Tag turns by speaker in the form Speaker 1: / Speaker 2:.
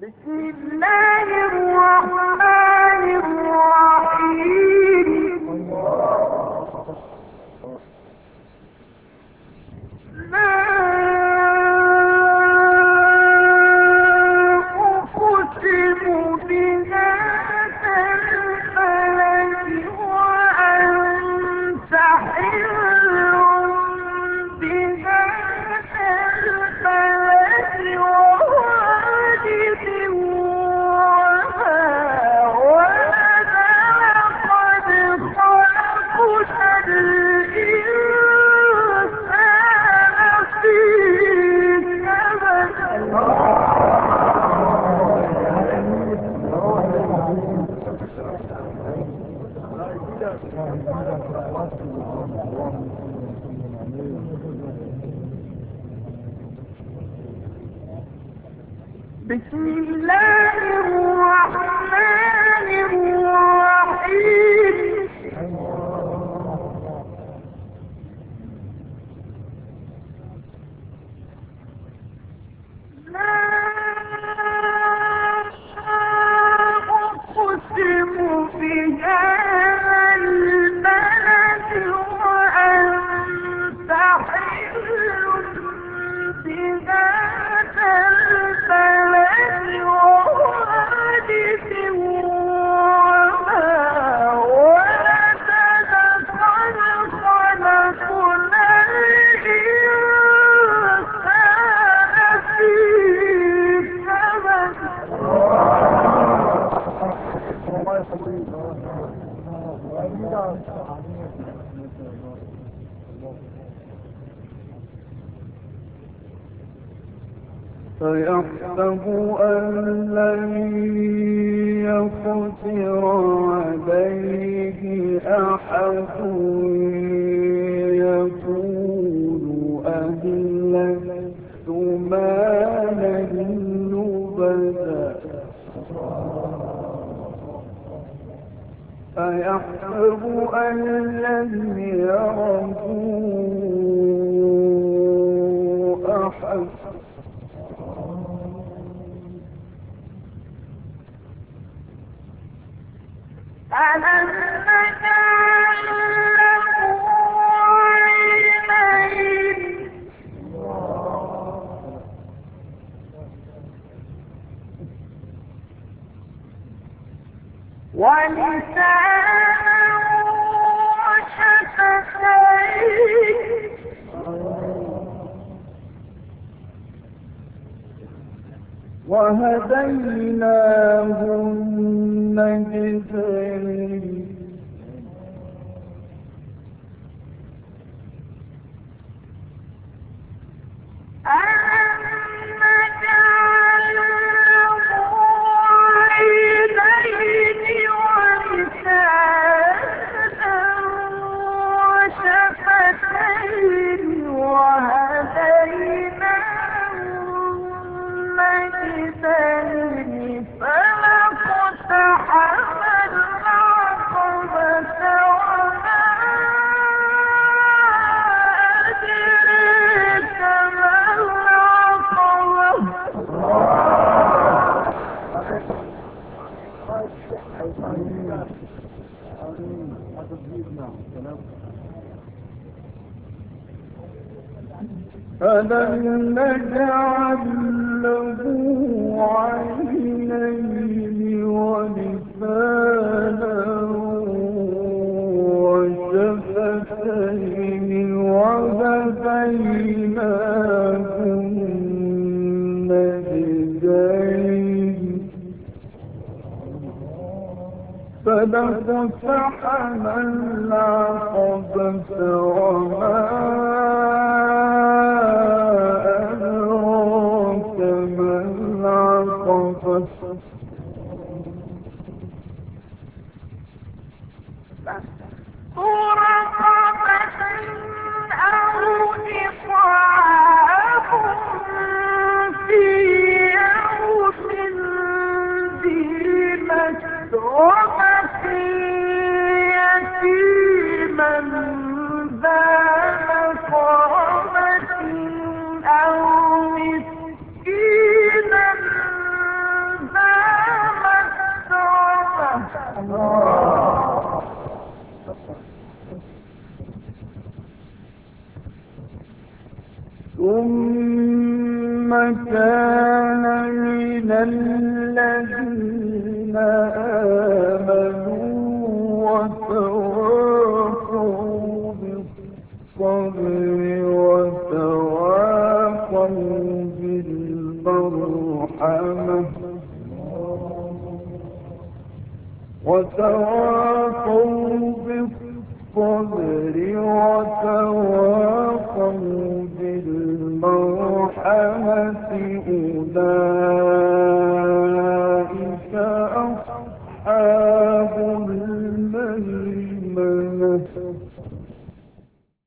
Speaker 1: بسم الله الرحمن الرحيم. لا أقسم بهذا البلد وأنت حل بهذا البلد ووالد وما ولد لقد خلقنا الإنسان في كبد.
Speaker 2: فيحسب أن لن يقدر عليه أحد يقول أهلكت مالا لبدا أيحسب أن لم يره أحد
Speaker 1: ألم نجعل له عينين ولسانا وشفتين
Speaker 2: وهديناه النجدين
Speaker 1: ألم نجعل له عينين ولسانا وشفتين وهديناه النجدين فلاقتحم العقبة وما أدريك ما
Speaker 2: ألم نجعل له عينين ولسانا وشفتين وهديناه النجدين فلاقتحم العقبة وما أدراك ما العقبة
Speaker 1: رقبة أو إطعام في يوم ذي مسغبة يتيما ذا مسغبة أو مسكينا
Speaker 2: كان من الذين آمنوا وتواصوا بالصبر وتواصوا بالمرحمة وتواصوا بالصبر وتواصوا بالمرحمة أولئك